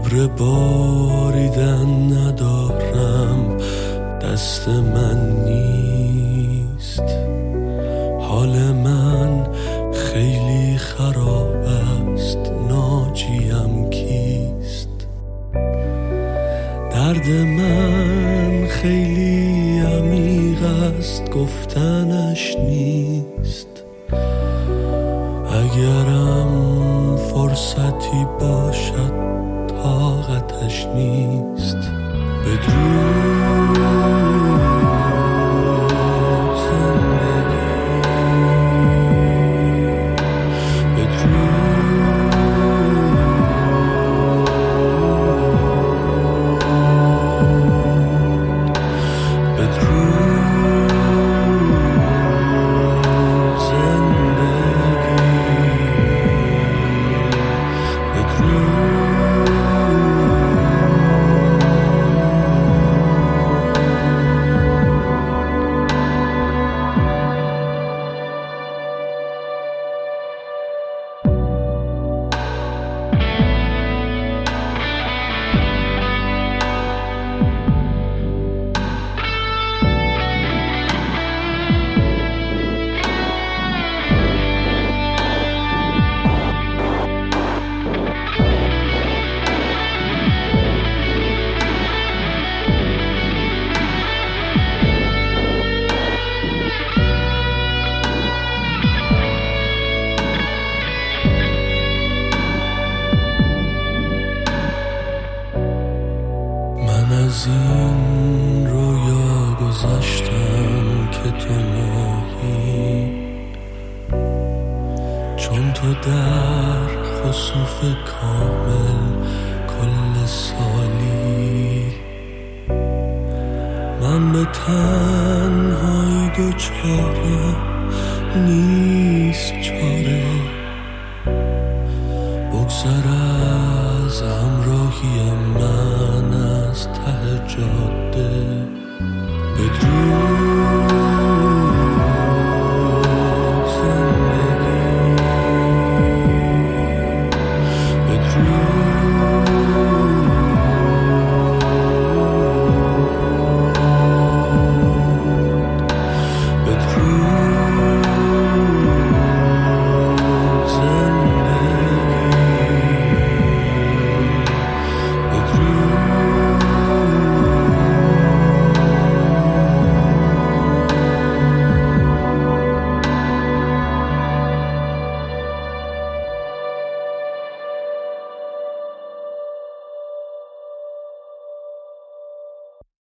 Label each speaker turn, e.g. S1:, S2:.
S1: صبر باریدن ندارم، دست من نیست. حال من خیلی خراب است، ناجیم کیست؟ درد من خیلی عمیق است، گفتنش نیست. اگرم فرصتی باشد طاقتش نیست. بدرود زندگی، از این رویا گذشتم که تو ماهی، چون تو در خسوف کامل کل سالی. من به تنهایی دوچاره نیست چاره، بگذر از همراهی من از ته جاده.